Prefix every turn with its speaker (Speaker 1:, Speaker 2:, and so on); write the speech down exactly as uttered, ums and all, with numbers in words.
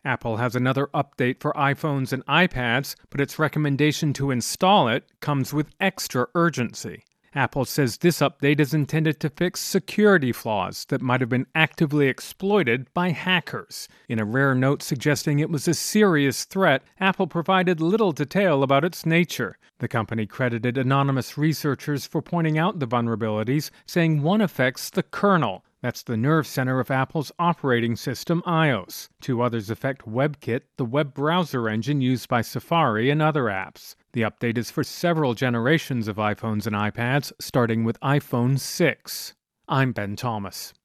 Speaker 1: Apple has another update for iPhones and iPads, but its recommendation to install it comes with extra urgency. Apple says this update is intended to fix security flaws that might have been actively exploited by hackers. In a rare note suggesting it was a serious threat, Apple provided little detail about its nature. The company credited anonymous researchers for pointing out the vulnerabilities, saying one affects the kernel. That's the nerve center of Apple's operating system, iOS. Two others affect WebKit, the web browser engine used by Safari and other apps. The update is for several generations of iPhones and iPads, starting with iPhone six. I'm Ben Thomas.